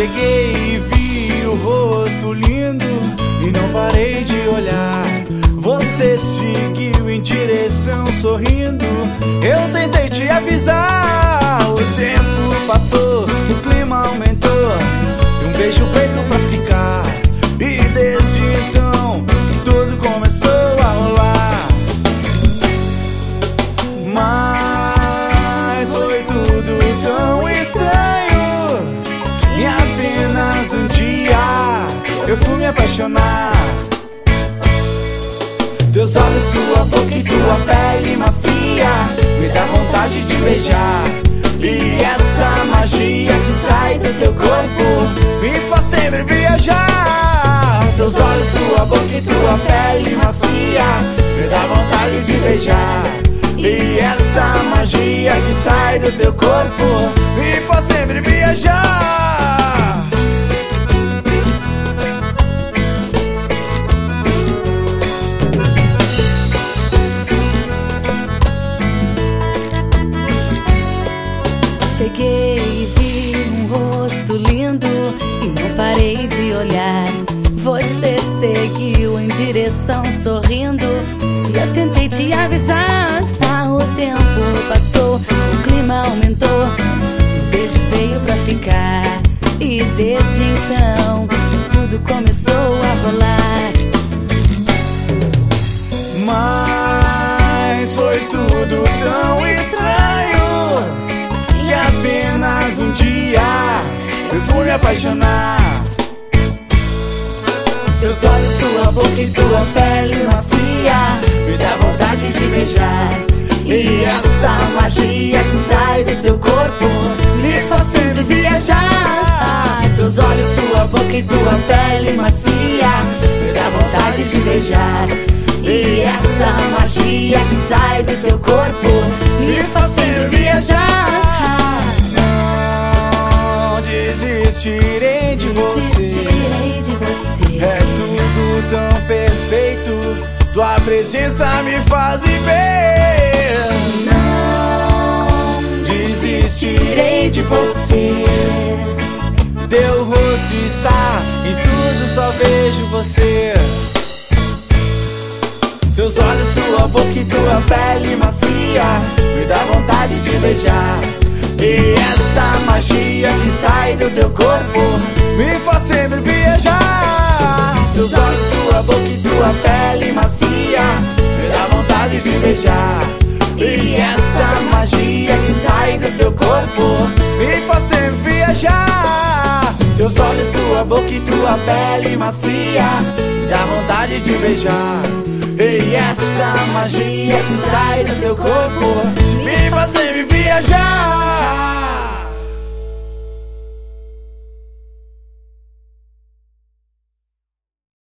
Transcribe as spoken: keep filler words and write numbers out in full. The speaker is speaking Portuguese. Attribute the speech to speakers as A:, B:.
A: Cheguei e vi o rosto lindo e não parei de olhar. Você seguiu em direção sorrindo. Eu tentei te avisar. O tempo passou, o clima aumentou. Um beijo feito pra ficar. E desde então tudo começou a rolar. Mas foi tudo tão estranho. E apenas um dia eu fui me apaixonar. Teus olhos, tua boca e tua pele macia me dá vontade de beijar. E essa magia que sai do teu corpo me faz sempre viajar. Teus olhos, tua boca e tua pele macia me dá vontade de beijar. E essa magia que sai do teu corpo me faz sempre viajar.
B: Cheguei e vi um rosto lindo e não parei de olhar. Você seguiu em direção sorrindo e eu tentei te avisar. Ah, o tempo passou, o clima aumentou. O beijo veio pra ficar. E desde então tudo começou a rolar.
A: Mas foi tudo tão estranho. E apenas um dia eu fui me apaixonar.
B: Teus olhos, tua boca e tua pele macia
A: me dá vontade de beijar.
B: E essa magia que sai do teu corpo me faz sempre viajar.
A: Teus olhos, tua boca e tua pele macia me dá vontade de beijar.
B: E essa magia que sai do teu corpo me faz sempre viajar.
A: Não desistirei de você.
B: Desistirei de você.
A: É tudo tão perfeito. Tua presença me faz viver.
B: Não
A: desistirei de você. Teu rosto está em tudo, só vejo você. Teus olhos, tua boca e tua pele macia me dá vontade de beijar. E essa magia que sai do teu corpo me faz sempre viajar. Teus olhos, tua boca e tua pele macia me dá vontade de beijar. E essa magia que sai do teu corpo me faz sempre viajar. Teus olhos, tua boca e tua pele macia me dá vontade de beijar. E essa magia que sai do teu corpo me